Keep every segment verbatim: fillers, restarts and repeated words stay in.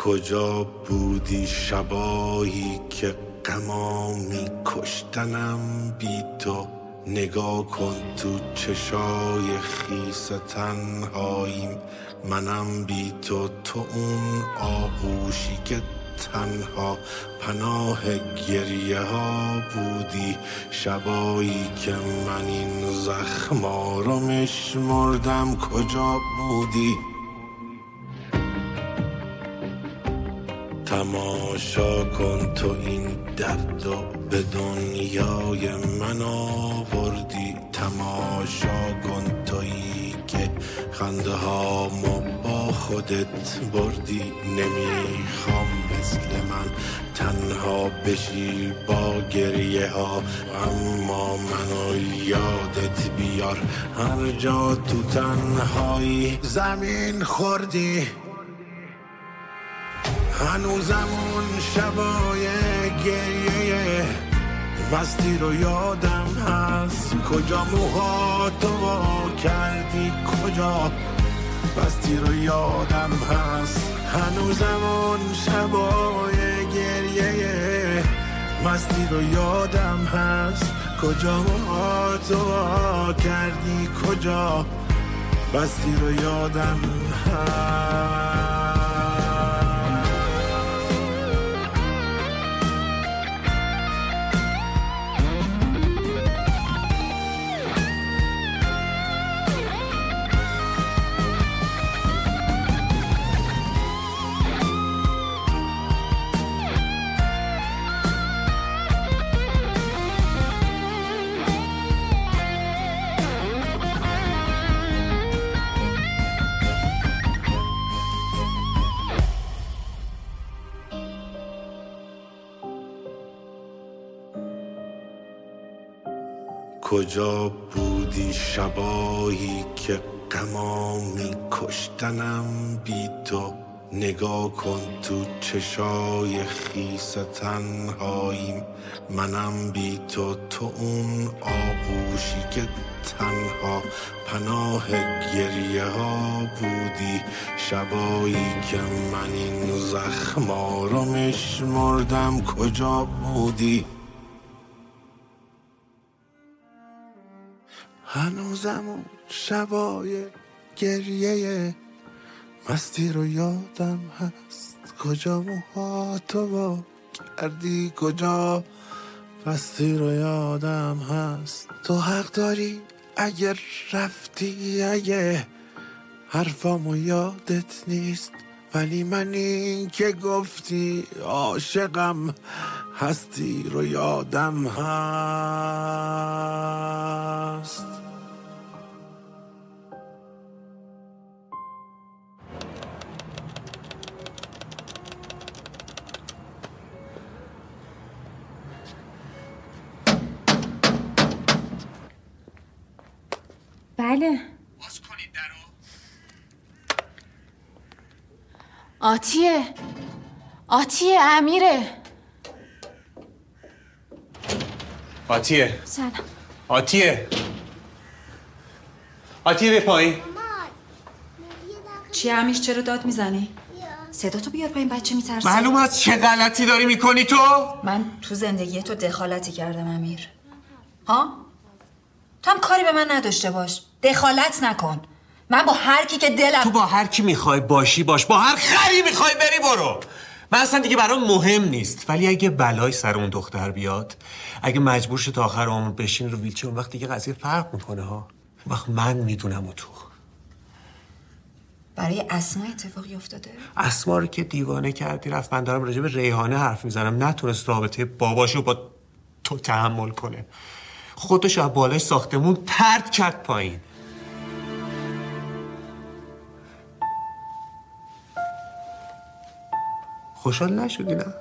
کجا بودی شبایی که غمامی کشتنم بی تو؟ نگاه کن تو چشای خیس تنهاییم، منم بی تو، تو اون آغوشی که تنها پناه گریه ها بودی. شبایی که من این زخما رو میشمردم کجا بودی؟ تماشا کن تو این درد و به دنیای من آوردی. تماشا کن تویی که خنده هامو با خودت بردی. نمیخوام مثل من تنها بشی با گریه ها، اما منو یادت بیار هر جا تو تنهایی زمین خوردی. هنوزم اون شبای گریه مستی رو یادم هست. کجا موهاتو وا کردی، کجا مستی رو یادم هست. هنوزم اون شبای گریه مستی رو یادم هست. کجا موهاتو وا کردی، کجا مستی رو یادم هست. کجا بودی شبایی که غمامی کشتنم بی تو؟ نگاه کن تو چشای خیس تنهاییم، منم بی تو، تو اون آغوشی که تنها پناه گریه ها بودی. شبایی که من این زخما رو میشمردم کجا بودی؟ هنوزم اون شبای گریه مستی رو یادم هست. کجا موهاتو وا کردی، کجا مستی رو یادم هست. تو حق داری اگر رفتی، اگه حرفامو یادت نیست، ولی من این که گفتی عاشقم هستی رو یادم هست. بله. باز کنید درو. آتیه آتیه امیره. آتیه. سلام. آتیه آتیه به پایین. چی امیش، چرا داد میزنی؟ صدا تو بیار پایین، بچه میترسه. معلوم است چه غلطی داری میکنی تو؟ من تو زندگی تو دخالتی کردم امیر. ها؟ تو هم کاری به من نداشته باش، دخالت نکن. من با هر کی که دلم، تو با هر کی میخوای باشی باش، با هر خری میخوای بری برو. من اصلا دیگه برام مهم نیست، ولی اگه بلای سر اون دختر بیاد، اگه مجبور شه تا آخر عمر بشین رو ویلچر، اون وقت دیگه قضیه فرق میکنه ها. اون وقت من میدونم و تو. برای اسما اتفاقی افتاده؟ اسما رو که دیوانه کردی رفت. من دارم راجع به ریحانه حرف میزنم، نتونست رابطه باباشو با تو تحمل کنه، خودش از بالای ساختمون پرت کرد پایین. خوشحال نشدی نه؟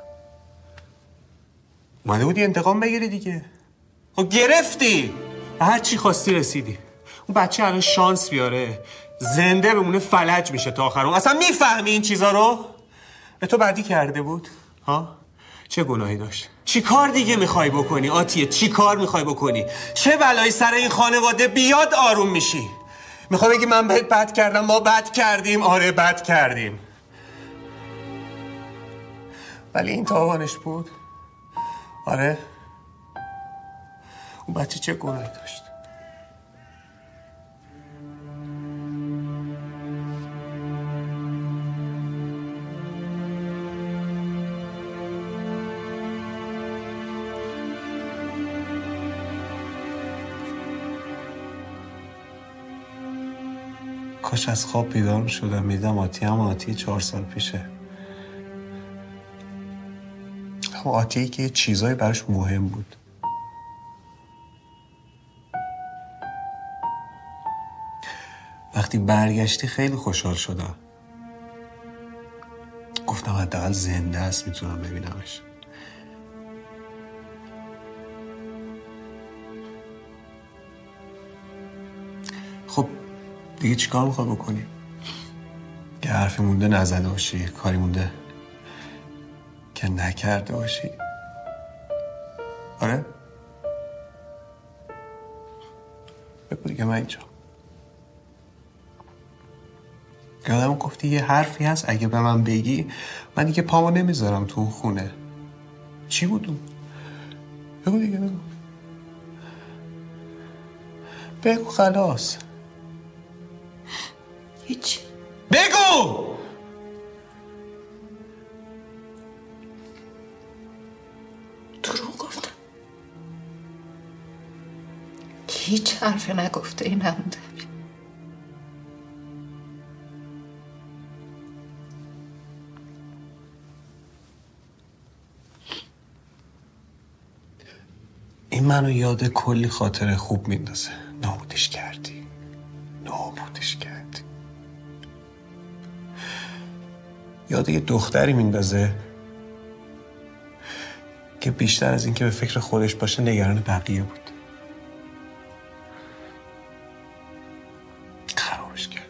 اومده بودی انتقام بگیری دیگه. خب گرفتی، هر چی خواستی رسیدی. اون بچه الان شانس بیاره زنده بمونه فلج میشه تا آخر عمر. اصلا میفهمی این چیزا رو؟ به تو بدی کرده بود؟ ها؟ چه گناهی داشت؟ چی کار دیگه میخوای بکنی آتیه؟ چی کار میخوای بکنی؟ چه بلایی سر این خانواده بیاد آروم میشی؟ میخوای بگی من بهت بد کردم؟ ما بد کردیم. آره بد کردیم. ولی این تاوانش بود. آره اون بچه چه گناهی داشت؟ کاش از خواب بیدار می‌شدم میدم آتی هم آتی چهار سال پیشه. هم آتی که یه چیزایی براش مهم بود. وقتی برگشتی خیلی خوشحال شدم. گفتم حداقل زنده است میتونم ببینمش. خب دیگه چیکار میخوای بکنی؟ که حرفی مونده نزده باشی، کاری مونده که نکرده باشی. آره؟ بگو دیگه من اینجا. یادم گفتی یه حرفی هست اگه به من بگی من دیگه پامو نمیذارم تو اون خونه. چی بود اون؟ بگو دیگه بگو. بگو خلاص. هیچ. بگو! دروغ گفتم. هیچ حرف نگفته ای نمونده. این منو یاد کلی خاطره خوب میندازه. نابودش کردی. نابودش کردی. یاد یه دختری میندازه که بیشتر از این که به فکر خودش باشه نگران بقیه بود. خرابش کرد.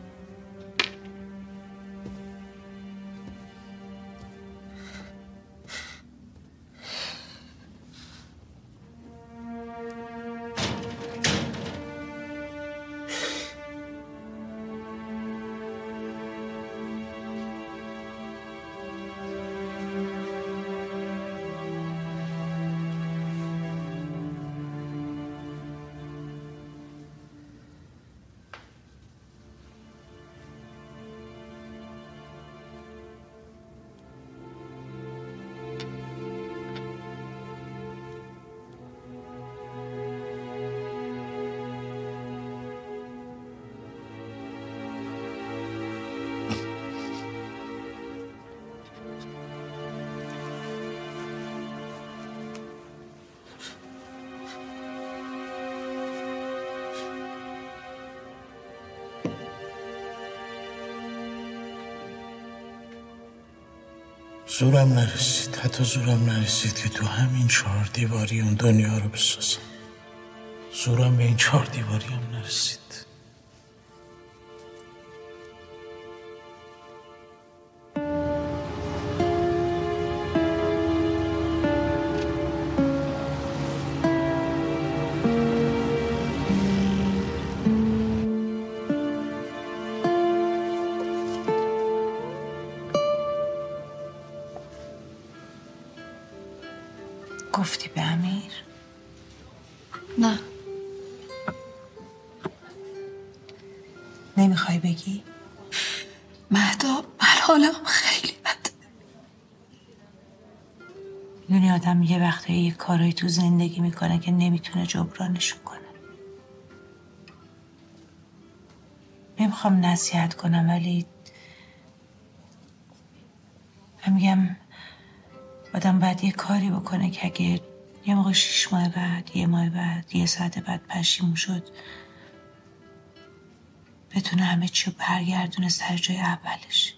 زورم نرسید، حتی زورم نرسید که تو همین چهار دیواری اون دنیا رو بسازم. زورم به این چهار دیواری هم نرسید. گفتی به امیر؟ نه. نمیخوای بگی؟ مهتاب من حالم خیلی بده. میدونی آدم یه وقتایی یه کارایی تو زندگی میکنه که نمیتونه جبرانشون کنه. نمیخوام نصیحت کنم ولی من میگم آدم باید یه کاری بکنه که اگه یه موقع شیش ماه بعد، یه ماه بعد، یه ساعت بعد پشیمون شد بتونه همه چی رو برگردونه سر جای اولش.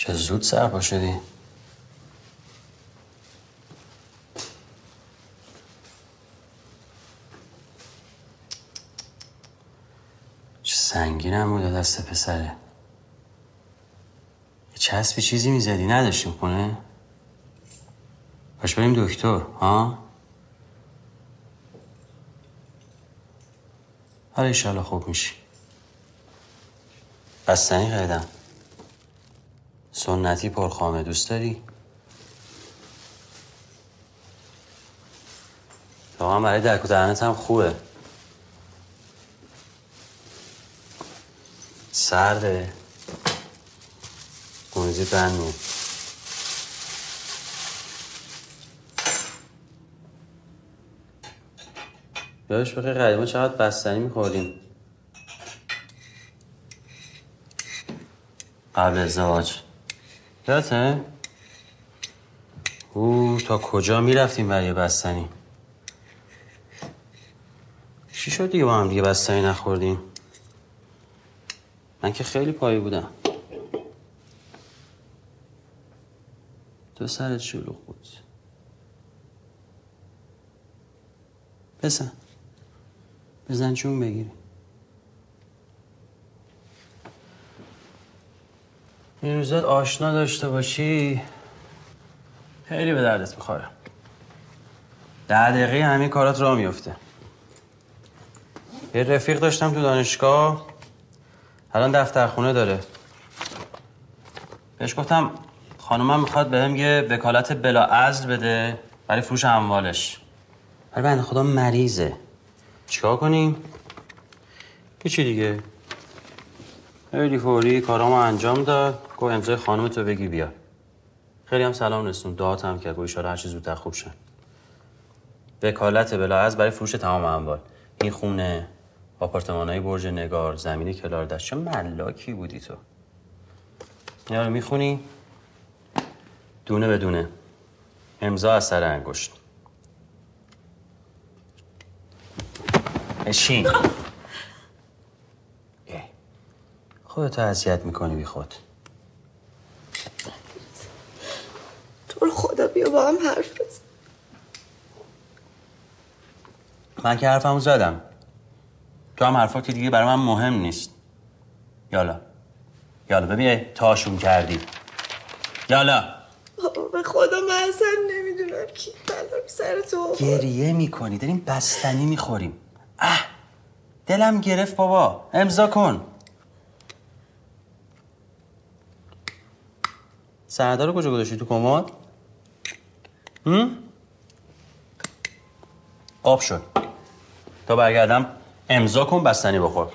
چه زود سرپا شدی. چه سنگین هم بوده دست پسره. یه چسبی چیزی میزدی نداشتیم خونه؟ باش بریم دکتر ها؟ حالا ایشالا خوب میشی. بستنی خریدم سنتی پرخامه، دوست داری؟ واقعا برای درک و دهنت هم خوبه. سرده گونزی بند می یادش بخیر قدیما چقدر بستنی میخوردیم قبل ازدواج. یادته؟ او تا کجا میرفتیم برای بستنی. چی شد دیگه با هم دیگه بستنی نخوردیم؟ من که خیلی پایی بودم. تو سرت شلوغ بود. بزن بزن جون بگیری. این روزات آشنا داشته باشی خیلی به دردت میخوره. ده دقیقه همین کارات راه میفته. یه رفیق داشتم تو دانشگاه الان دفتر خونه داره. بهش گفتم خانومم میخواد بهم یه وکالت بلا عزل بده برای فروش اموالش. ولی بنده خدا مریضه. چیکار کنیم؟ هیچی دیگه. خیلی فوری کارامو انجام داد. گفت امضای خانومتو بگی بیا. خیلی هم سلام رسون. دعات هم کرد. گفت ان شاءالله هر چیز زودتر خوب شن. وکالت بلا عزل برای فروش تمام اموال. این خونه، آپارتمانای برج نگار، زمین کلار دشت. چه ملاکی بودی تو. اینا رو میخونی؟ دونه به دونه. امضا از سر انگشت. اشین. خودتو اذیت میکنی بی خود. تو رو خدا بیا با هم حرف بزن. من که حرفمو زدم. تو هم حرفا که دیگه برای من مهم نیست. یالا یالا ببین تاشون کردی. یالا بابا به خدا من اصلا نمیدونم کی بلا سر تو. گریه میکنی داریم بستنی میخوریم. اه دلم گرفت بابا. امضا کن. سردار رو کجا گذاشتی؟ تو کمد؟ هم؟ آب شد. تا برگردم امضا کن بستنی بخور.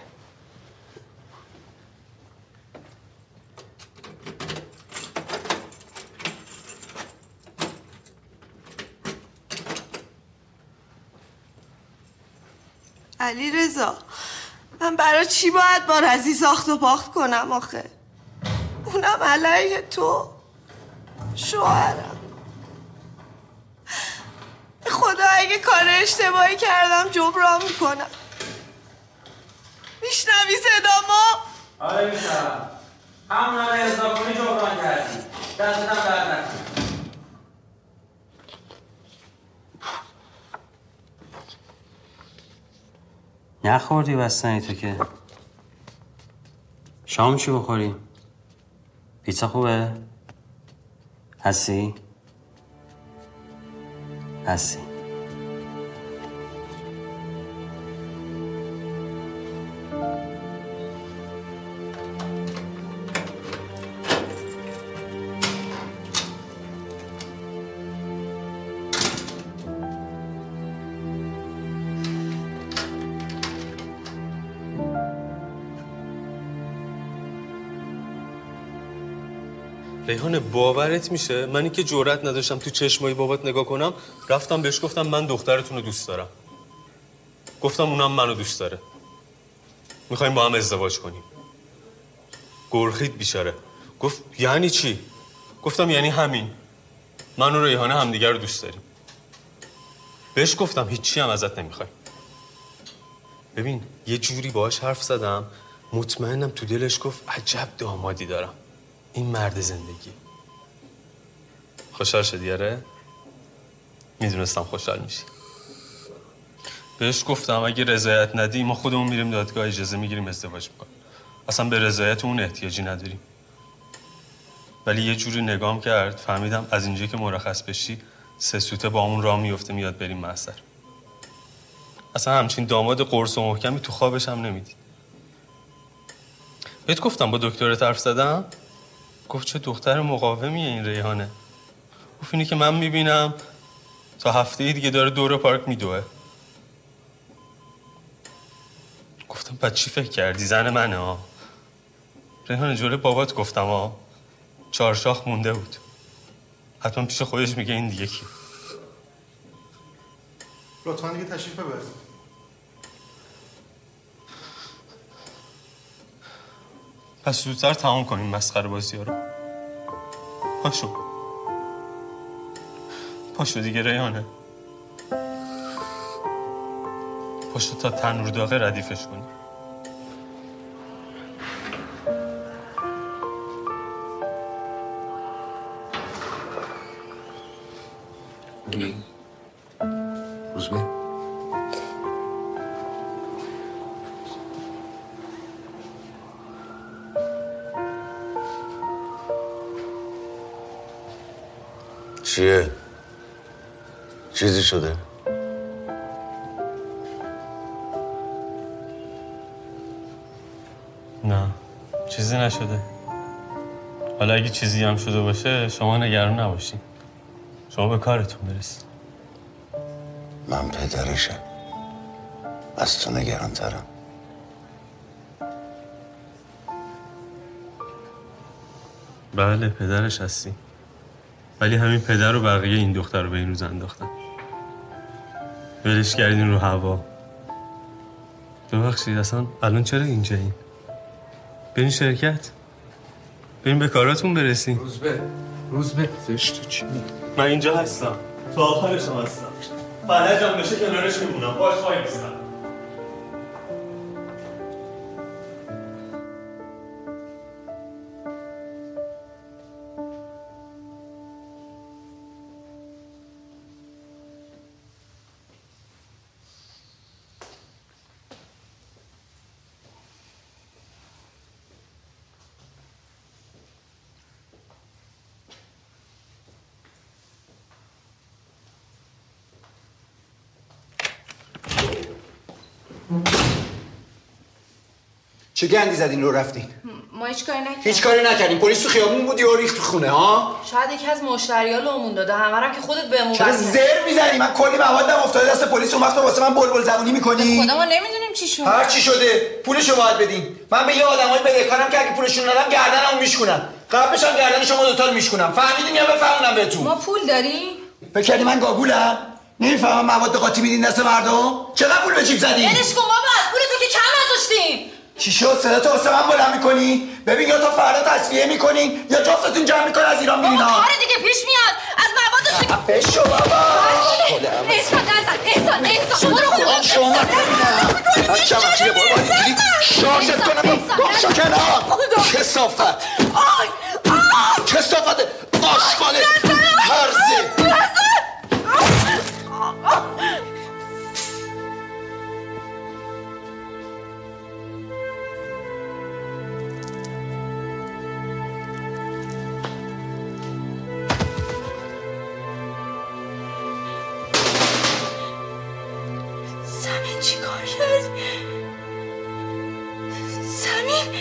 علی رضا من برای چی باید با رضی ساخت و پاخت کنم آخه؟ اونم علیه تو شوهرم. خدا اگه کار اشتباهی کردم جبران میکنم. میشنوی صدامو؟ آره میشنم. همون هم ارضا کنی جبران کردی. دستتم درد نکن. نخوردی بستنی تو که. شام چی بخوریم؟ پیتزا خوبه؟ هستی؟ هستی. ریحانه باورت میشه منی که جرئت نداشتم تو چشمای بابات نگاه کنم رفتم بهش گفتم من دخترتون رو دوست دارم. گفتم اونم منو دوست داره. میخوایم با هم ازدواج کنیم. گرخید بیچاره. گفت یعنی چی؟ گفتم یعنی همین. من و ریحانه همدیگر رو دوست داریم. بهش گفتم هیچی هم ازت نمیخوایم. ببین یه جوری باهاش حرف زدم مطمئنم تو دلش گفت عجب دامادی دارم. این مرد زندگی. خوشحال شدی آره؟ میدونستم خوشحال میشی. بهش گفتم اگه رضایت ندی ما خودمون میریم دادگاه، اجازه میگیریم ازدواج میکنیم. اصلا به رضایت اون احتیاجی نداریم. ولی یه جوری نگام کرد فهمیدم از اینجا که مرخص بشی سه سوته با اون راه میفته میاد بریم محضر. اصلا همچین داماد قرص و محکمی تو خوابش هم نمیدید. بهت گفتم با دکترت حرف زدم؟ گفت چه دختر مقاومیه این ریحانه. گفت اینی که من میبینم تا هفته دیگه داره دور پارک میدوه. گفتم پس چی فکر کردی؟ زن منه ها. ریحانه جلوی بابات گفتم ها. چهار شاخ مونده بود. حتما پیش خودش میگه این دیگه کی. لطفا دیگه تشریف ببرید. پس زودتر تمام کنیم مسخره بازی ها رو. پاشو پاشو دیگه ریحانه. پاشو تا تنور داغه ردیفش کنی. روزبه چیه؟ چیزی شده؟ نه چیزی نشده. حالا اگه چیزی هم شده باشه شما نگران نباشین. شما به کارتون برسید. من پدرشم. از تو نگران ترم. بله پدرش هستی. ولی همین پدر و بقیه این دختر رو به این روز انداختن. ولش کردین رو هوا. ببخشید اصلا الان چرا اینجایین؟ برین شرکت. برین به کاراتون برسین. روزبه روزبه زشت چی؟ من اینجا هستم. تا آخرش هم هستم. فلجم بشه کنارش میمونم. باش وای میستم. چه گندی زدین رو رفتین؟ ما هیچ کاری نکردیم. هیچ کاری نکردین. پلیس تو خیابون بود و ریخت تو خونه ها؟ شاید یکی از مشتری‌ها لومون داده. همه رو که خودت بهمون چرا بسته. زر میزنی؟ من کلی موادم افتاده دست پلیس. اون وقت واسه من بلبل زبونی میکنی؟ خدا ما نمیدونیم چی شد. هر چی شده پولشو باید بدین. من به یه آدمای بدهکارم که اگه پولشون ندم گردنمو میشکنم. قبلش هم گردن شما دو تا رو میشکنم. فهمیدین یا بفهمونم بهتون؟ ما پول داریم؟ فکر کردی من گاگولم؟ نمیفهمم مواد قاطی میدین دست مردم؟ چقدر پول به جیب زدین؟ ولش کن بابا، از پولتو که کم نذاشتیم. چی شد؟ صدا تو واسه من بلند میکنی؟ ببین یا تا فردا تصفیه میکنین یا جفتتون جمع میکنین از ایران میرین. بابا کار دیگه پیش میاد. از موادش خفه شو بابا. احسان نزن. احسان احسان برو خودت. شما ببینم. بچه‌م چیه بابا اینجوری شارژت کنم باشه کنار. کثافت. آی آی کثافت آشغال هرزه. سمین چی کار کرد؟ سمین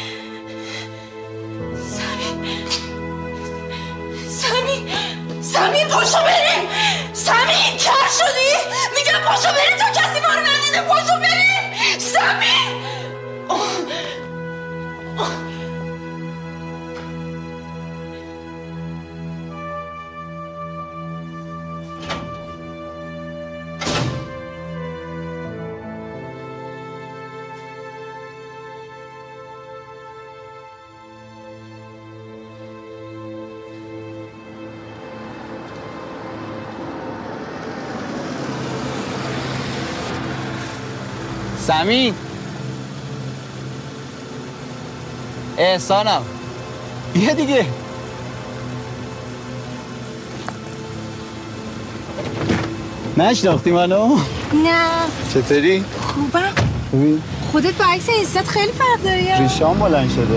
سمین سمین سمین پاشو بریم. سمین کر شدی؟ میگم پاشو بریم تا کسی ما رو ندیده. پاشو بریم سمین. سمین احسانم بیا دیگه. نشناختی منو؟ نه. چطوری؟ خوبم. خوبی؟ خودت با عکس اینستات خیلی فرق داری یا؟ ریشام بلند شده.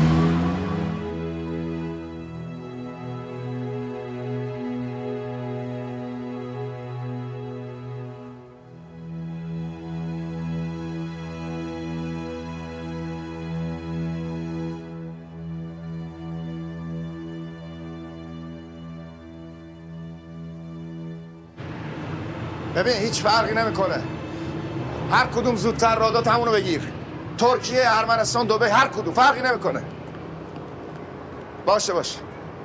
ببین هیچ فرقی نمیکنه. هر کدوم زودتر رادات همونو بگیر. ترکیه، ارمنستان، دبی، هر کدوم فرقی نمیکنه. باشه باشه.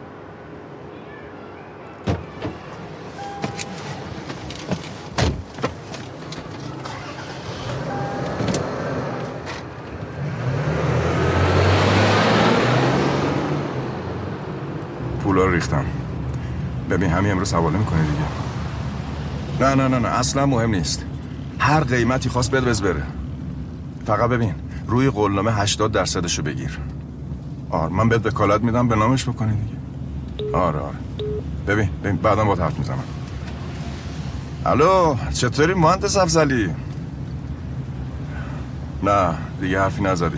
پولا رو ریختم. ببین همین امروز حواله میکنه دیگه. نه نه نه نه اصلا مهم نیست. هر قیمتی خواست بده بز بره. فقط ببین روی قولنامه هشتاد درصدشو بگیر. آره من بهت وکالت میدم به نامش بکنی دیگه. آره آره. ببین ببین بعدم با حرف میزنم. الو چطوری مهندس افضلی؟ نه دیگه حرفی نزدیم.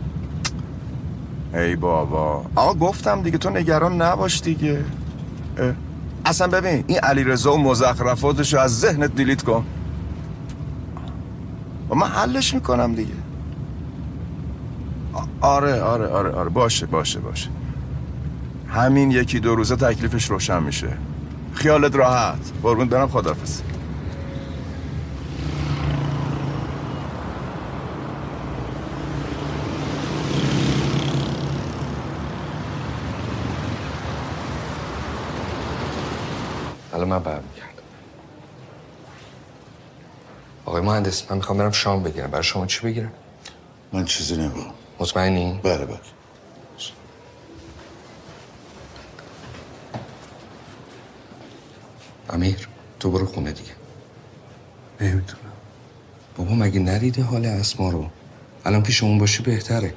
ای بابا آقا گفتم دیگه تو نگران نباش دیگه. اه. اصلا ببین این علیرضا و مزخرفاتشو از ذهنت دیلیت کن و من حلش میکنم دیگه. آره آره آره آره باشه باشه باشه. همین یکی دو روزه تکلیفش روشن میشه. خیالت راحت. قربون برم خداحافظ. حالا من برمیگردم. آقای مهندس من میخوام برم شام بگیرم. برای شما چی بگیرم؟ من چیزی نمیخوام. مطمئنی؟ بله بله. امیر تو برو خونه دیگه. نمیتونم. بابا مگه ندیده حال اسما رو؟ الان پیش اون باشی بهتره.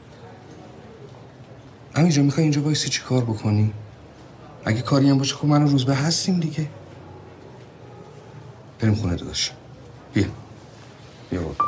امیر جان میخوای اینجا وایسی چی کار بکنی؟ اگه کاری هم باشه خب من روز به هستیم دیگه. بریم خونه داداش. بیا بیا بابا.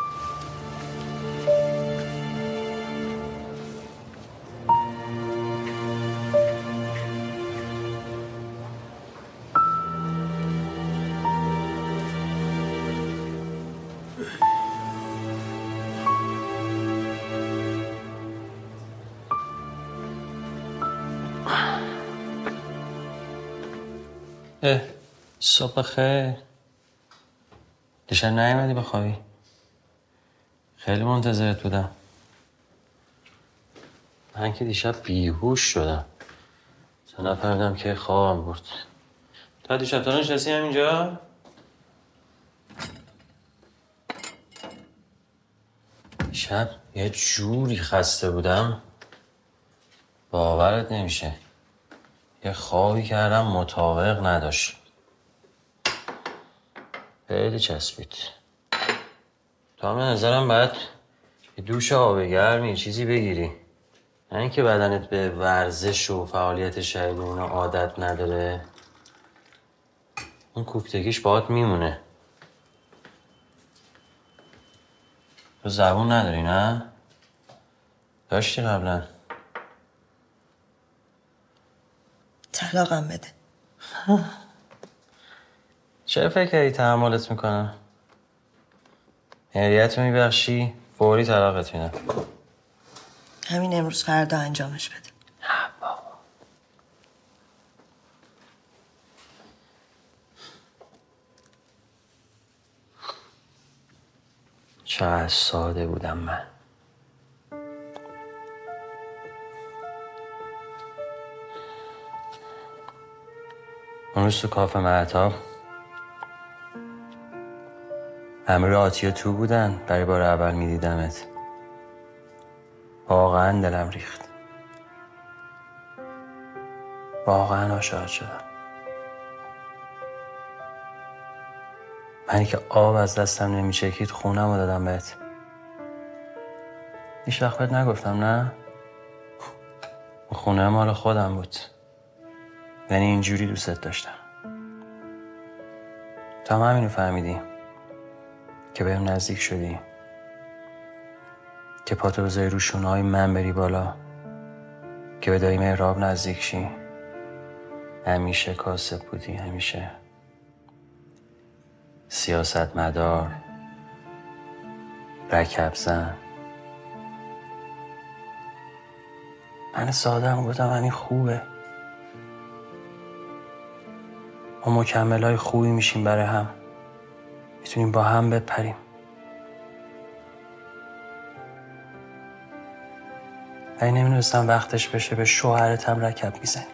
اه صبح خیر. دیشب نیومدی بخوابی؟ خیلی منتظرت بودم. من که دیشب بیهوش شدم. تا نفهمیدم که خوابم برد. تا دیشب تا نشستی همینجا؟ دیشب یه جوری خسته بودم باورت نمیشه. یه خوابی کردم مطابق نداشت. خیلی چسبید. تا من نظرم باید یه دوش آب گرمی چیزی بگیری. نه اینکه بدنت به ورزش و فعالیت شدید اینا عادت نداره. اون کوفتگیش باهات میمونه. تو زبون نداری نه؟ داشتی قبلا؟ طلاقم بده. چه فکری تحملت میکنم؟ هریت میبخشی فوری طلاقت میدم. همین امروز فردا انجامش بده. نه بابا. چقدر ساده بودم من. اون روز تو کافه مهتاب امیر آتیا تو بودن. برای بار اول میدیدمت. واقعا دلم ریخت. واقعا عاشقت شدم. منی که آب از دستم نمیچکید خونم رو دادم بهت. هیچ وقت بهت نگفتم نه؟ خونه مال خودم بود، یعنی اینجوری دوستت داشتم. تا هم همینو فهمیدی که بهم نزدیک شدی، که پاتو بذاری رو شونه‌های من بری بالا، که به دایی مهراب نزدیک شی. همیشه کاسب بودی، همیشه سیاست مدار، رکب زن. من ساده هم گفتم همین خوبه، ما مکملای خوبی میشیم برای هم، میتونیم با هم بپریم. ولی نمیدونستم وقتش بشه به شوهرت هم رکب میزنی.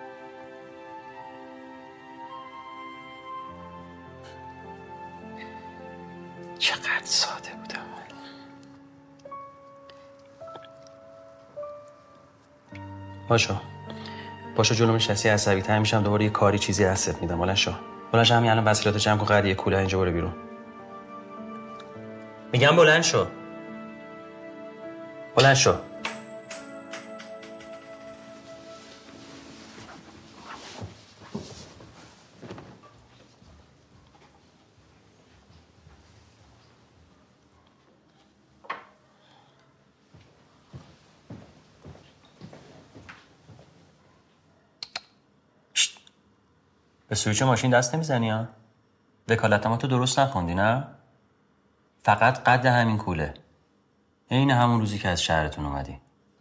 چقدر ساده بودم. باشو باشو جلوم نشستی عصبی تر میشم، دوباره یه کاری چیزی دستت میدم. بلند شو بلند شو، همین الان وسیلات جمع کن، قد یه کوله اینجا برو بیرون. میگم بلند شو بلند شو. به سویچ ماشین دست نمیزنی ها؟ وکالتنامه‌تو درست نخوندی نه؟ فقط قد همین کوله، عین همون روزی که از شهرتون اومدی.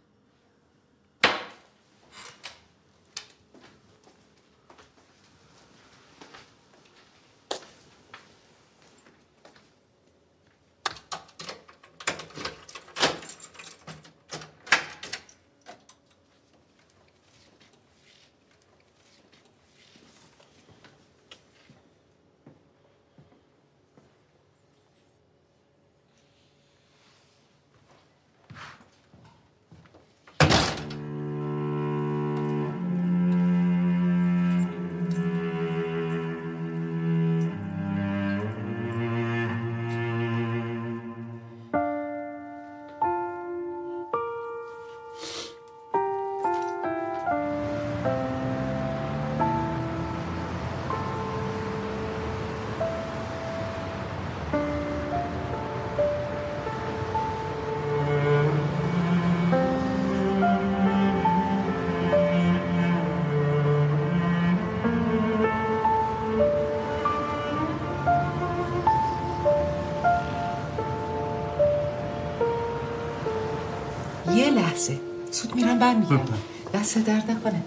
یه لحظه سود میرم برمیگردم. دست درد نکنه.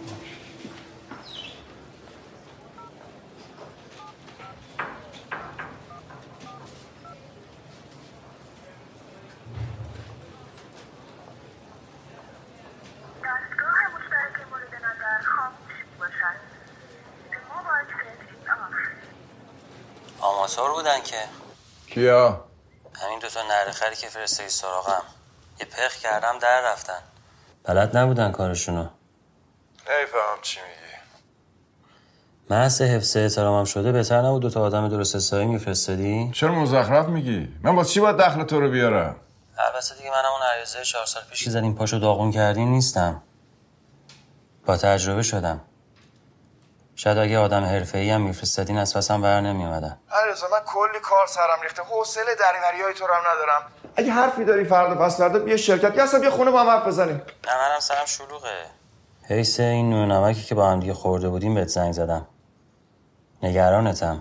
آماتور بودن که کیا؟ همین دوتا نرخری که فرستادی سراغم، یه پخ کردم در رفتن. بلد نبودن کارشونو. نمیفهمم چی میگی. محض حفظ احترامم شده بهتر نبود دوتا آدم درست حسابی میفرستادی؟ چرا مزخرف میگی؟ من با چی باید دخل تو رو بیارم؟ البته دیگه من اون عریضه چهار سال پیش زدیم پاشو داغون کردیم نیستم. با تجربه شدم. شاید اگه آدم حرفه‌ای هم میفرستادین از پسم بر نمیومدن. علیرضا من کلی کار سرم ریخته، حوصله دریوریای تو رو هم ندارم. اگه حرفی داری فردا پس فردا بیا شرکت، یا اصلا بیا خونه با هم حرف بزنیم. نه منم سرم شلوغه. حیث این نون نمکی که با هم دیگه خورده بودیم بهت زنگ زدم. نگرانتم.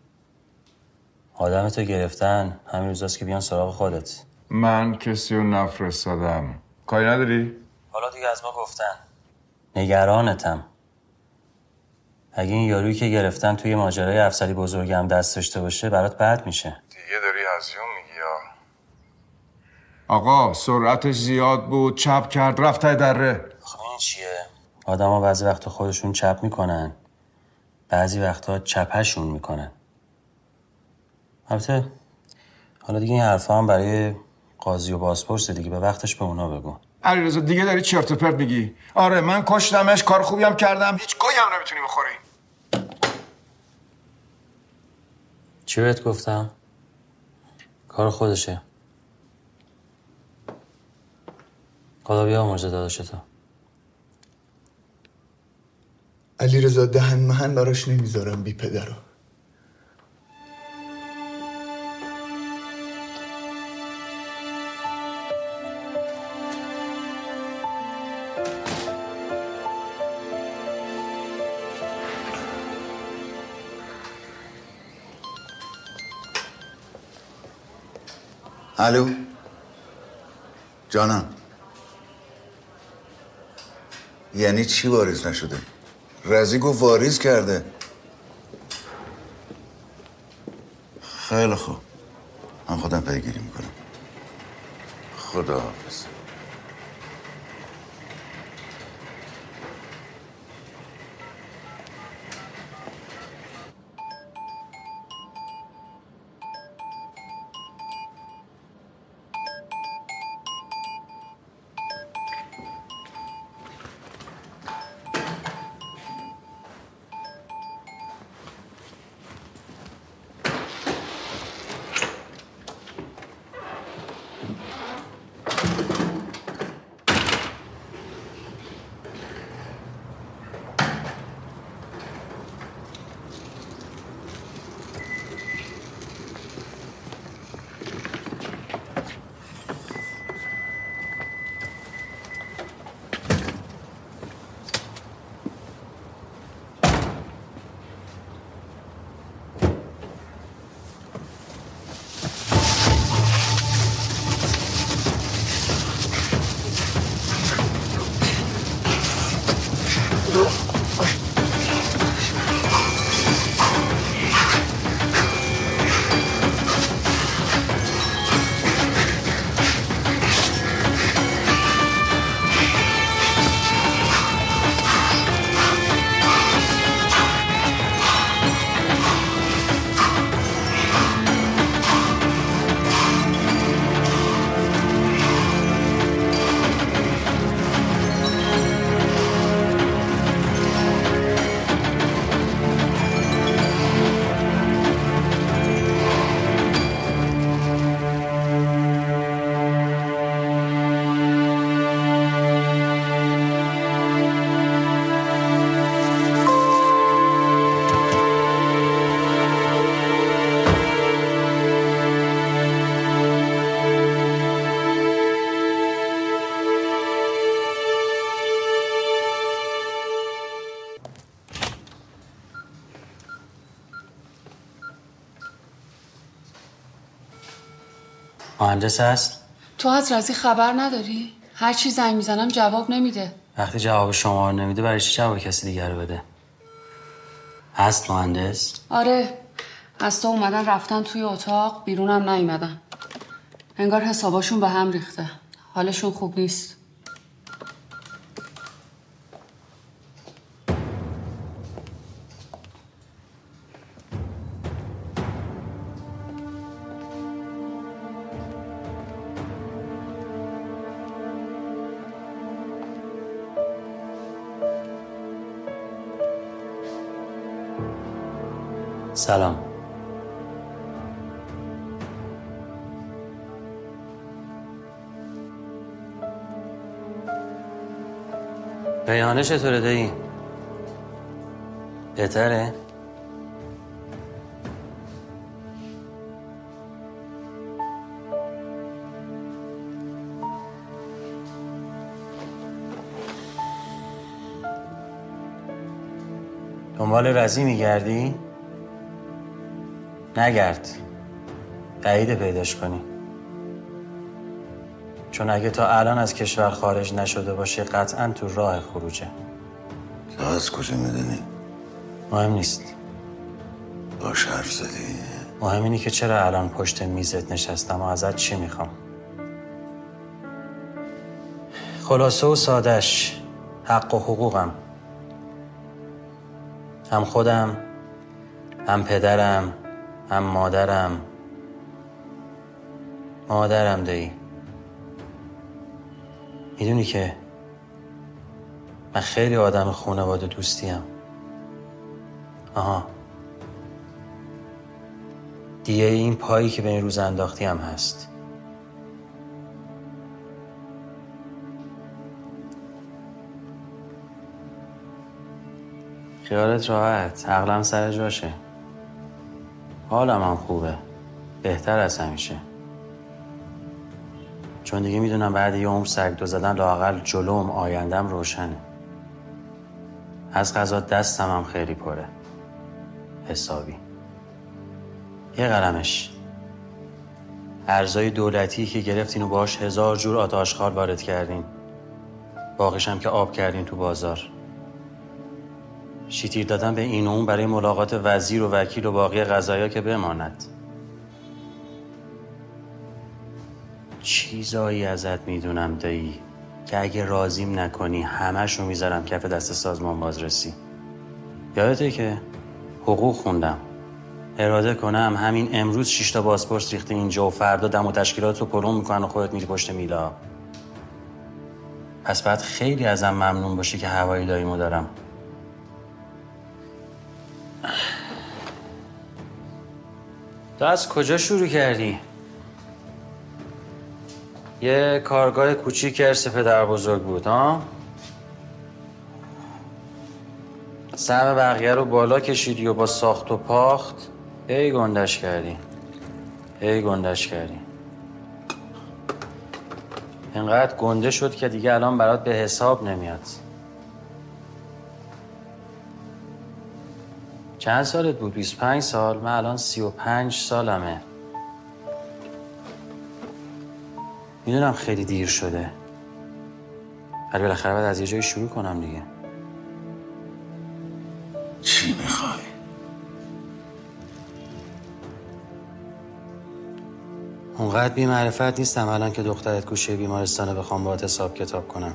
آدمتو گرفتن، همین روزاست که بیان سراغ خودت. من کسی رو نفرستادم. کاری نداری؟ حالا دیگه از ما گفتن. نگرانتم. اگه این یارویی که گرفتن توی ماجرای افسری بزرگم دست داشته باشه برات بد میشه. دیگه داری هزیون میگی یا؟ آقا سرعتش زیاد بود، چپ کرد رفت تای دره. خب این چیه؟ آدم ها بعضی وقتا خودشون چپ میکنن، بعضی وقتا چپشون میکنن. البته حالا دیگه این حرفا هم برای قاضی و بازپرس دیگه، به وقتش به اونا بگو. علیرضا دیگه داری چرت و پرت میگی. آره من کشتمش، کار خوبی هم کردم، هیچ گویی هم نمیتونی بخوری. چی بهت گفتم؟ کار خودشه. خدا بیامرزه داداشتو. علی رضا دهن مهن براش نمیذارم بی پدرو. الو جانم، یعنی چی واریز نشده؟ رزی گفت واریز کرده. خیلی خوب، من خودم پیگیری میکنم. خداحافظ. مهندس هست؟ تو از رازی خبر نداری؟ هر چی زنگ میزنم جواب نمیده. وقتی جواب شما رو نمیده برای چی جواب کسی دیگر رو بده؟ هست مهندس؟ آره، از تو اومدن رفتن توی اتاق، بیرونم نیومدن. انگار حساباشون به هم ریخته. حالشون خوب نیست. سلام. ریحانه چطوره دایی؟ بهتره؟ دنبال رزی میگردی؟ نگرد. بعیده پیداش کنی. چون اگه تا الان از کشور خارج نشده باشه قطعا تو راه خروجه. تو از کجا میدونی؟ مهم نیست. باش حرف زدی؟ مهم اینی که چرا الان پشت میزت نشستم و ازت چی میخوام. خلاصه و سادش حق و حقوقم. هم خودم، هم پدرم، هم مادرم. مادرم دایی. میدونی که من خیلی آدم خانواده دوستیم. آها، دیگه این پایی که به این روز انداختی هم هست. خیالت راحت، عقلم سر جاشه. حالم هم خوبه، بهتر از همیشه. چون دیگه میدونم بعد یه عمر سگ دو زدن لااقل جلوم آیندم روشنه. از قضا دستم هم خیلی پره، حسابی. یه قلمش ارزای دولتی که گرفتین و باش هزار جور آتاشخال وارد کردین، باقیش هم که آب کردین تو بازار. شیتیر دادن به این و اون برای ملاقات وزیر و وکیل و باقی قضایا که بماند. چیزایی ازت میدونم دایی که اگه راضیم نکنی همه‌شو میذارم کف دست سازمان بازرسی. یادته که حقوق خوندم، اراده کنم همین امروز شش تا پاسپورت ریخته اینجا و فردا دم و تشکیلات رو پلم میکنن و خودت میری پشت میلا. پس باید خیلی ازم ممنون باشی که هوایی داییمو دارم. تو از کجا شروع کردی؟ یه کارگاه کوچیک ارث پدر بزرگ بود ها؟ سهم بقیه رو بالا کشیدی و با ساخت و پاخت ای گندش کردی ای گندش کردی اینقدر گنده شد که دیگه الان برات به حساب نمیاد. چند سالت بود؟ بیست و پنج سال؟ من الان سی و پنج سالمه. میدونم خیلی دیر شده، ولی بالاخره باید از یه جایی شروع کنم دیگه. چی میخوای؟ اونقدر بی معرفت نیستم الان که دخترت گوشه بیمارستانه بخوام باهات حساب کتاب کنم.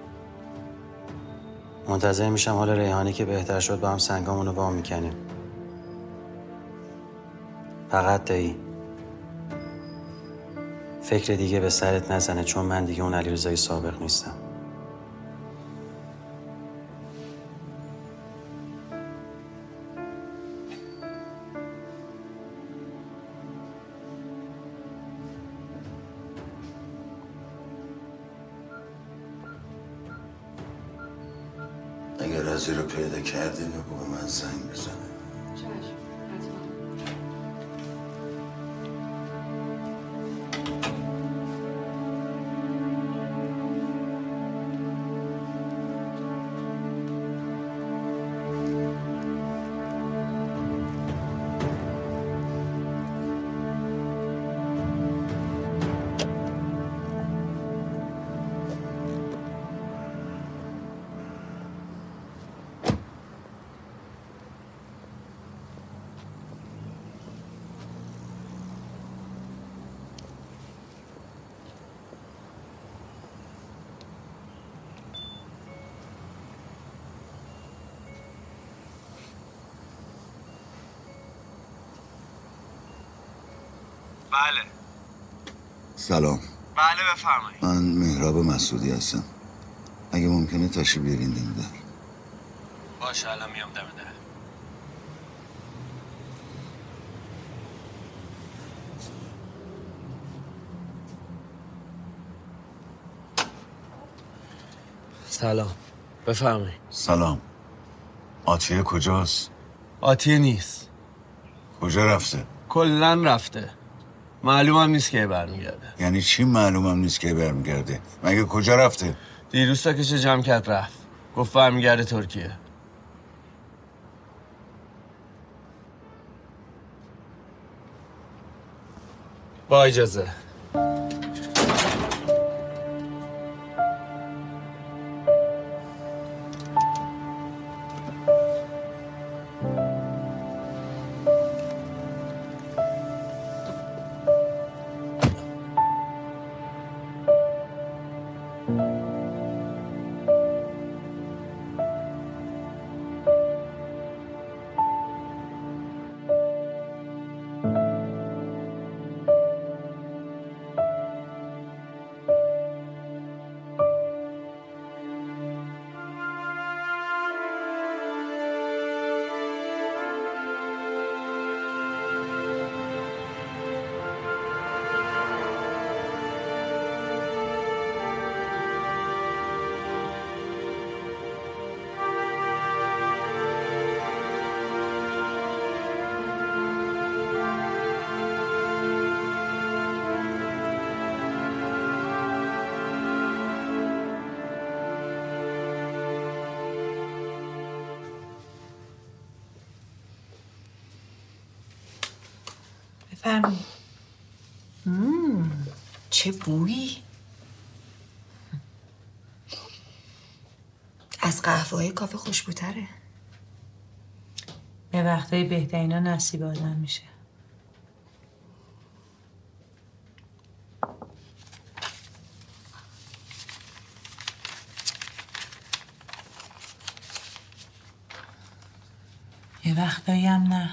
منتظر میشم حال ریحانی که بهتر شد با هم سنگامونو وام میکنیم. فقط دایی فکر دیگه به سرت نزنه، چون من دیگه اون علیرضای سابق نیستم. اگر رازی رو پیدا کردی بگو به من زنگ بزنه. بله. سلام. بله بفرمایید. من مهراب مسعودی هستم. اگه ممکنه تشریف بیارین دم در. باشه الان میام دم در. سلام. بفرمایید. سلام. آتیه کجاست؟ آتیه نیست. کجا رفته؟ کلن رفته. معلومم نیست که برمیگرده. یعنی چی معلومم نیست که برمیگرده؟ مگه کجا رفته؟ دیروز تا کشه جمع کرد رفت. گفت برمیگرده ترکیه. با اجازه. بفرمایید. چه بویی؟ از قهوه‌های کافه خوشبوتره. یه وقتایی بهترینا نصیب آدم میشه. یه وقتایی هم نه.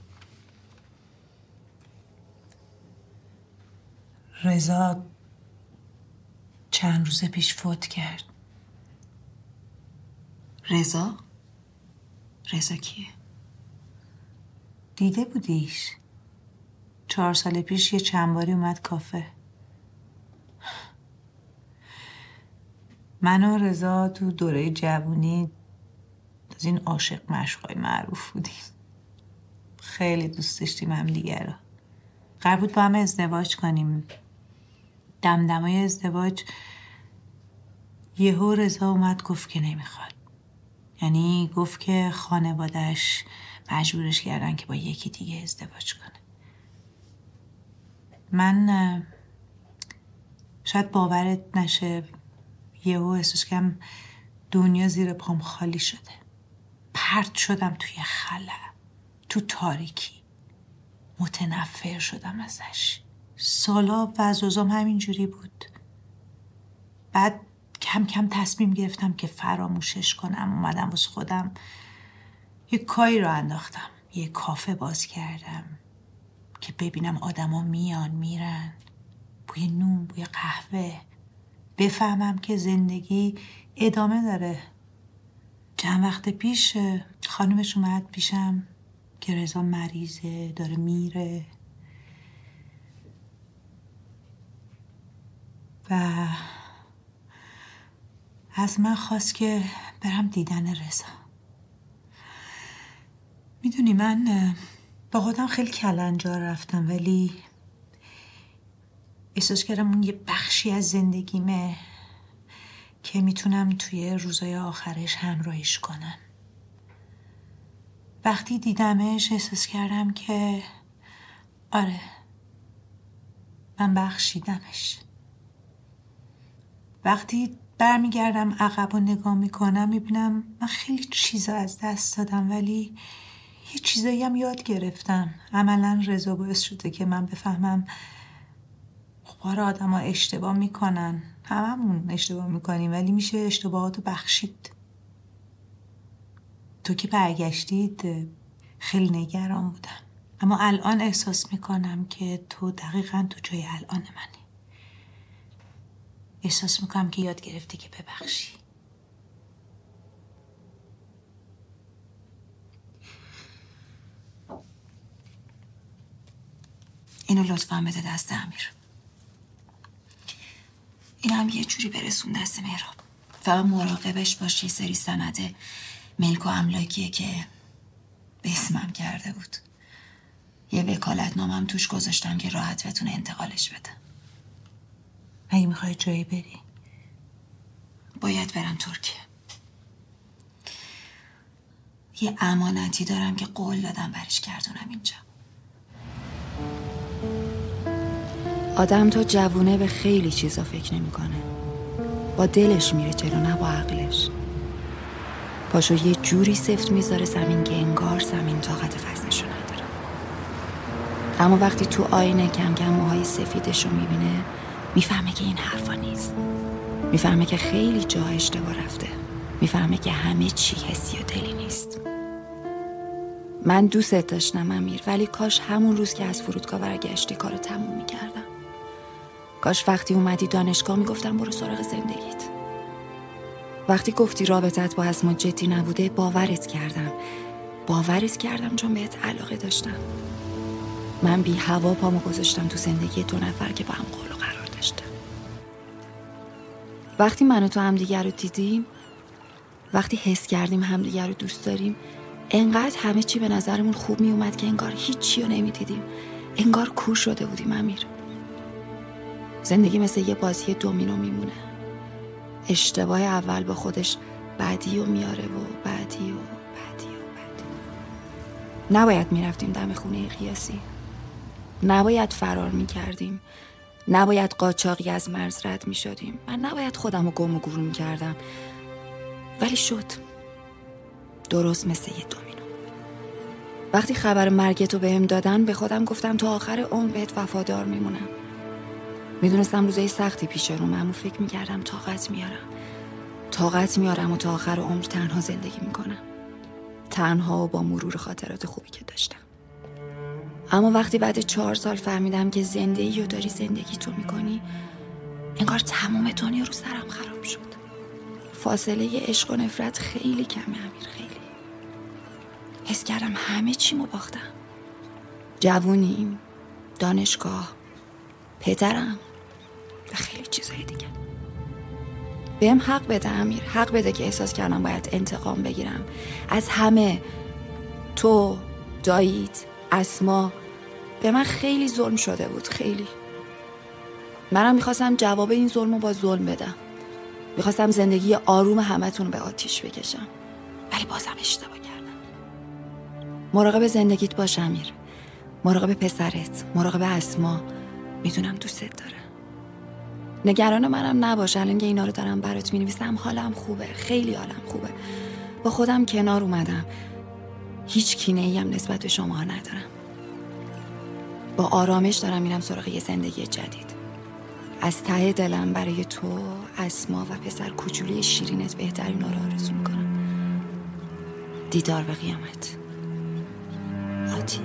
رضا چند روز پیش فوت کرد. رضا؟ رضا کیه؟ دیده بودیش. چهار سال پیش یه چند باری اومد کافه. من و رضا تو دوره جوونی از این عاشق مشقای معروف بودیم. خیلی دوست داشتیم هم دیگه رو. قرار بود با هم ازدواج کنیم. دمدمای ازدواج یهو رضا اومد گفت که نمیخواد. یعنی گفت که خانواده‌اش مجبورش کردن که با یکی دیگه ازدواج کنه. من شاید باورت نشه یهو احساس کردم دنیا زیر پام خالی شده. پرت شدم توی خلا، تو تاریکی. متنفر شدم ازش. سالا وضعم همینجوری بود. بعد کم کم تصمیم گرفتم که فراموشش کنم. اومدم واسه خودم یه کاری رو انداختم. یه کافه باز کردم که ببینم آدما میان میرن، بوی نون، بوی قهوه، بفهمم که زندگی ادامه داره. چند وقت پیش خانومش اومد پیشم که رضا مریضه، داره میره و از من خواست که برم دیدن رضا. میدونی من با خودم خیلی کلنجار رفتم، ولی احساس کردم اون یه بخشی از زندگیمه که میتونم توی روزای آخرش همراهیش کنم. وقتی دیدمش احساس کردم که آره من بخشیدمش. وقتی برمیگردم عقب و نگاه میکنم میبینم من خیلی چیزا از دست دادم، ولی یه چیزایی هم یاد گرفتم. عملا رضا باعث شده که من بفهمم خب آدم ها اشتباه میکنن، هممون اشتباه میکنیم، ولی میشه اشتباهاتو بخشید. تو که برگشتید خیلی نگران بودم، اما الان احساس میکنم که تو دقیقاً تو جای الان منی. احساس میکنم که یاد گرفتی که ببخشی. اینو لطفاً بده دست امیر. این هم یه جوری برسون دست مهراب. فقط مراقبش باش. یه سری سنده ملک و املاکیه که به اسمم کرده بود. یه وکالت نامم توش گذاشتم که راحت بتونه انتقالش بده. اگه میخوای جایی بری؟ باید برم ترکیه. یه امانتی دارم که قول دادم برش گردونم اینجا. آدم تا جوونه به خیلی چیزا فکر نمیکنه. با دلش میره جلو، نه با عقلش. پاشو یه جوری سفت میذاره زمین که انگار زمین طاقت فصلشو نداره. اما وقتی تو آینه کم کم موهای سفیدشو میبینه، میفهمه که این حرفا نیست. میفهمه که خیلی جا اشتباه رفته. میفهمه که همه چی حسی و دلی نیست. من دوست داشتم امیر، ولی کاش همون روز که از فرودگاه برگشتی کارو تموم میکردم. کاش وقتی اومدی دانشگاه میگفتم برو سراغ زندگیت. وقتی گفتی رابطت با اسما جدی نبوده باورت کردم. باورت کردم چون بهت علاقه داشتم. من بی هوا پامو گذاشتم تو زندگی دو نفر که با هم قول و قرار داشتم. وقتی من و تو همدیگر رو دیدیم، وقتی حس کردیم همدیگر رو دوست داریم، انقدر همه چی به نظرمون خوب می اومد که انگار هیچی رو نمی دیدیم. انگار کور شده بودیم امیر. زندگی مثل یه بازی دومینو میمونه. اشتباه اول با خودش بعدی و میاره و بعدی و بعدی و بعدی. نباید میرفتیم دم خونه قیاسی. نباید فرار میکردیم، نباید قاچاقی از مرز رد میشدیم، من نباید خودم رو گم و گور میکردم، ولی شد. درست مثل یه دومینو. وقتی خبر مرگتو بهم دادن به خودم گفتم تا آخر عمر بهت وفادار میمونم. میدونستم روزای سختی پیش رو، اما فکر میکردم طاقت میارم طاقت میارم و تا آخر عمر تنها زندگی میکنم، تنها و با مرور خاطرات خوبی که داشتم. اما وقتی بعد چهار سال فهمیدم که زندگی رو داری زندگی تو میکنی، انگار تمام دنیا رو سرم خراب شد. فاصله عشق و نفرت خیلی کمه امیر، خیلی. حس کردم همه چیمو باختم. جوونیم، دانشگاه، پدرم و خیلی چیزای دیگه. بهم حق بده امیر، حق بده که احساس کردم باید انتقام بگیرم از همه. تو، داییت، اسما، به من خیلی ظلم شده بود، خیلی. منم میخواستم جواب این ظلم رو با ظلم بدم. میخواستم زندگی آروم همتون به آتیش بکشم، ولی بازم اشتباه کردم. مراقب زندگیت باش امیر، مراقب پسرت، مراقب اسما. میدونم دوستت داره. نگران منم نباش، الان که اینا رو دارم برات مینویسم حالم خوبه، خیلی حالم خوبه. با خودم کنار اومدم، هیچ کینه‌ای هم نسبت به شما ندارم. با آرامش دارم میرم سراغ یه زندگی جدید. از ته دلم برای تو، اسما و پسر کوچولی شیرینت بهترینا رو آرزو میکنم. دیدار به قیامت. آتی.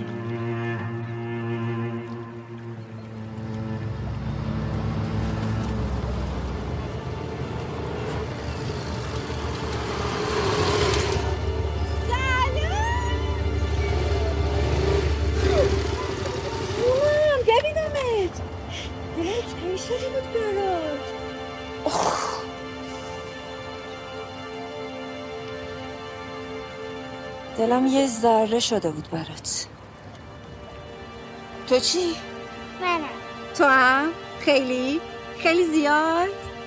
دلم یه ذره شده بود برات. تو چی؟ منم. تو هم؟ خیلی؟ خیلی زیاد؟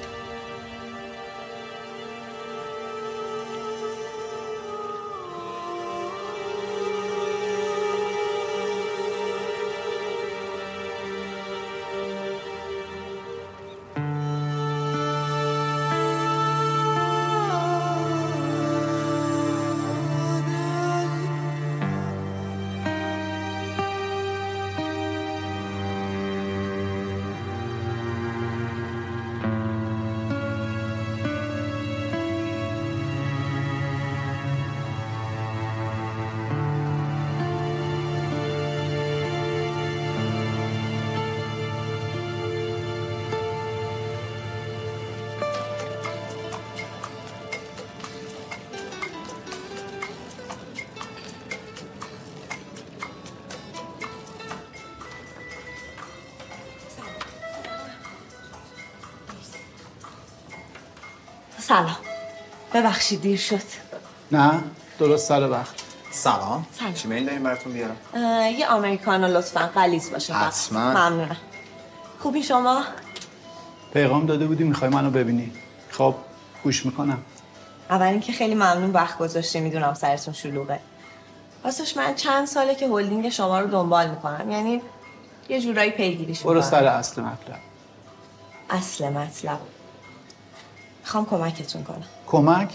سلام. ببخشید دیر شد. نه درست سر وقت. سلام. سلام. چی میل داریم براتون بیارم؟ یه آمریکانو لطفاً غلیظ باشه. حتما. ممنونم. خوبی شما؟ پیغام داده بودی میخوای منو ببینی. خب گوش میکنم. اول اینکه خیلی ممنون وقت گذاشتی، میدونم سرتون شلوغه. راستش من چند ساله که هلدینگ شما رو دنبال میکنم، یعنی یه جورایی پیگیریش میکنم. برو سر اصل مطلب. اصل مطلب. میخوام کمکتون کنم. کمک؟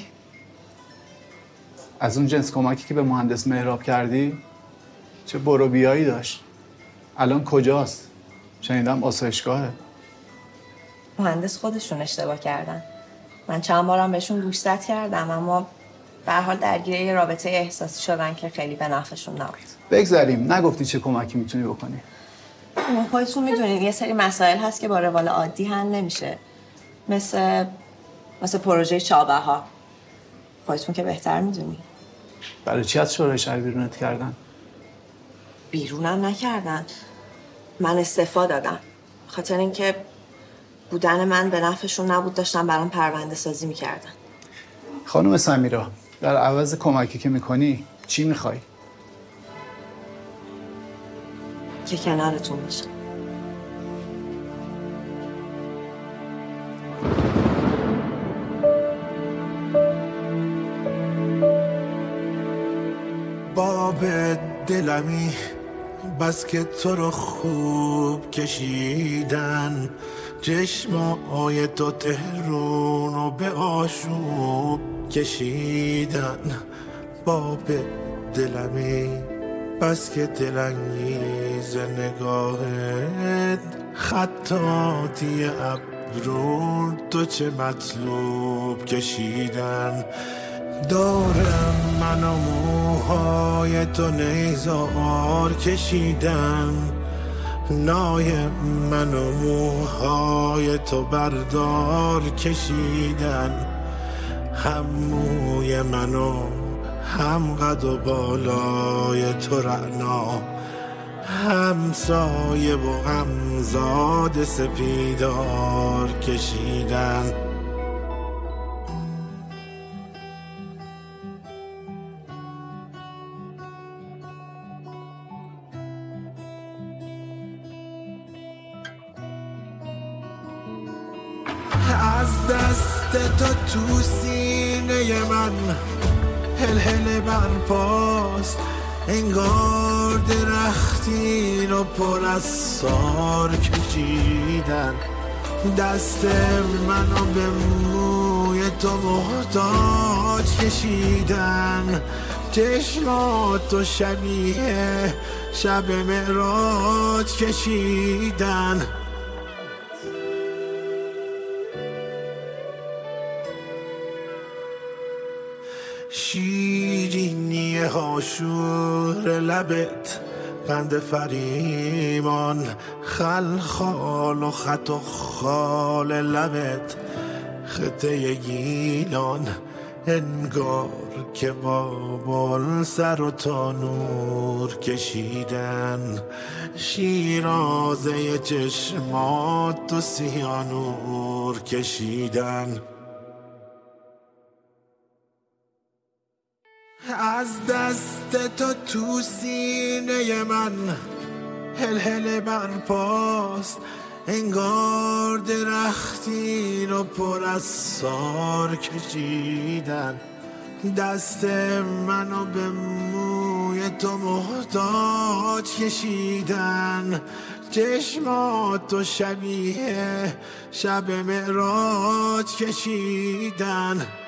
از اون جنس کمکی که به مهندس مهراب کردی؟ چه برو بیایی داشت. الان کجاست؟ شنیدم آسایشگاهه. مهندس خودشون اشتباه کردن. من چند بارم بهشون گوشزد کردم، اما به هر حال درگیر یه رابطه احساسی شدن که خیلی به نفعشون نبود. بگذاریم. نگفتی چه کمکی میتونی بکنی؟ ما خودتون میدونین یه سری مسائل هست که با روال عادی حل نمیشه. مثل مثل پروژه چابهار. خودتون که بهتر میدونی. برای چی از شورای شهر بیرونت کردن؟ بیرونم نکردن. من استعفا دادم. خاطر اینکه بودن من به نفعشون نبود، داشتن برام پرونده سازی میکردن. خانم سمیرا، در عوض کمکی که میکنی چی میخوای؟ که کنارتون باشم. باب دلمی بس که تو رو خوب کشیدن، چشمای تو تهرون رو به آشوب کشیدن. باب دلمی بس که دلانگیز نگاهت، خطاطی ابرون تو چه مطلوب کشیدن. دارم من و موهای تو نیزار کشیدن، نای من و موهای تو بردار کشیدن. هم موی من و هم قد و بالای تو رعنا، هم سایه و هم زاد سپیدار کشیدن. از دست تو تو سینه من هل هل برپاست، انگار درختین و پر از سار کشیدن. دست منو به موی تو محتاج کشیدن، چشماتو شبیه شب معراج کشیدن. شیرینی هاشور لبت، قند فریمان خلخال و خط و خال لبت، خطه گیلان انگار که بابل سر و تانور کشیدن. شیرازه چشمات و سیانور کشیدن. از دست تو تو سینه من هل هل برپاست، انگار درختین و پر از سار کشیدن. دست منو به موی تو محتاج کشیدن، چشماتو شبیه شب معراج کشیدن.